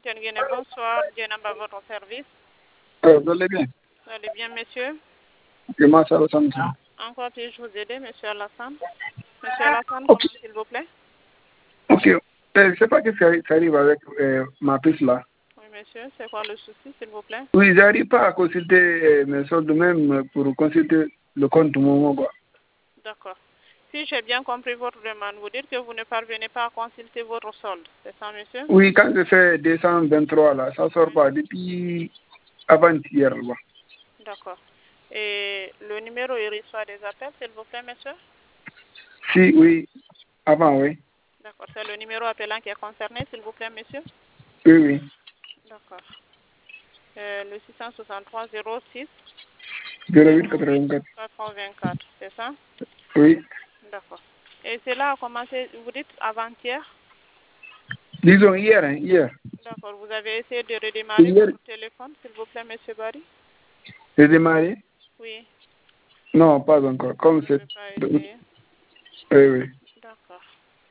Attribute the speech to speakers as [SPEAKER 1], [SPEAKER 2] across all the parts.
[SPEAKER 1] Guinée, bonsoir. Dienam à votre service.
[SPEAKER 2] Vous allez bien?
[SPEAKER 1] Vous allez bien, monsieur?
[SPEAKER 2] Comment ça ressemble?
[SPEAKER 1] Encore puis-je vous aider, monsieur Alassane? Monsieur Alassane,
[SPEAKER 2] Ok.
[SPEAKER 1] comment s'il vous plaît?
[SPEAKER 2] Ok. Je ne sais pas ce qui arrive avec ma puce là.
[SPEAKER 1] Oui, monsieur, c'est quoi le souci, s'il vous plaît?
[SPEAKER 2] Oui, j'arrive pas à consulter mes soldes, même pour consulter le compte Momo, quoi.
[SPEAKER 1] D'accord. Si j'ai bien compris votre demande, vous dites que vous ne parvenez pas à consulter votre solde, c'est ça, monsieur?
[SPEAKER 2] Oui, quand je fais 223 là, ça sort pas depuis avant-hier. Quoi.
[SPEAKER 1] D'accord. Et le numéro, il reçoit des appels, s'il vous plaît, monsieur?
[SPEAKER 2] Si, oui, avant, oui.
[SPEAKER 1] D'accord. C'est le numéro appelant qui est concerné, s'il vous plaît, monsieur?
[SPEAKER 2] Oui, oui.
[SPEAKER 1] D'accord. Le 663 06
[SPEAKER 2] 0884.
[SPEAKER 1] 84, c'est ça?
[SPEAKER 2] Oui.
[SPEAKER 1] D'accord. Et cela a commencé, vous dites avant-hier?
[SPEAKER 2] Disons hier, hein, hier.
[SPEAKER 1] D'accord. Vous avez essayé de redémarrer
[SPEAKER 2] Hier,
[SPEAKER 1] votre téléphone, s'il vous plaît, monsieur Barry?
[SPEAKER 2] j'ai démarré?
[SPEAKER 1] Oui.
[SPEAKER 2] Non, pas encore. Comme
[SPEAKER 1] Vous
[SPEAKER 2] c'est.
[SPEAKER 1] n'avez pas essayé?
[SPEAKER 2] Oui, oui.
[SPEAKER 1] D'accord.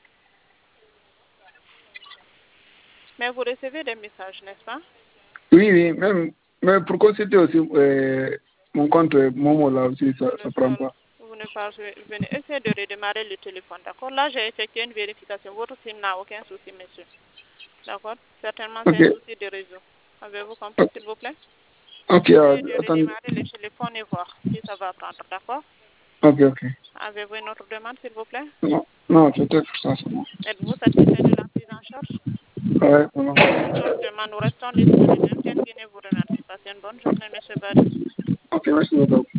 [SPEAKER 1] Mais vous recevez des messages, n'est-ce pas?
[SPEAKER 2] Oui, oui, même, mais pour consulter aussi mon compte Momo là aussi, ça
[SPEAKER 1] Le
[SPEAKER 2] ne prend
[SPEAKER 1] sol,
[SPEAKER 2] pas.
[SPEAKER 1] vous ne venez essayer de redémarrer le téléphone, d'accord? Là, j'ai effectué une vérification. Votre SIM n'a aucun souci, monsieur. D'accord? Certainement, c'est
[SPEAKER 2] Ok.
[SPEAKER 1] un souci de réseau. Avez-vous compris, s'il vous plaît?
[SPEAKER 2] Ok,
[SPEAKER 1] Essayez de
[SPEAKER 2] attendez.
[SPEAKER 1] redémarrer le téléphone et voir si ça va prendre, d'accord?
[SPEAKER 2] Ok, ok.
[SPEAKER 1] Avez-vous une autre demande, s'il vous plaît?
[SPEAKER 2] Non, non, c'était pour ça, c'est bon.
[SPEAKER 1] Êtes-vous satisfait de la prise en charge?
[SPEAKER 2] Ouais, c'est bon.
[SPEAKER 1] Toute autre demande, nous restons disponibles. Guinée vous remercie. Passez une bonne journée, monsieur Barry.
[SPEAKER 2] Ok, merci beaucoup.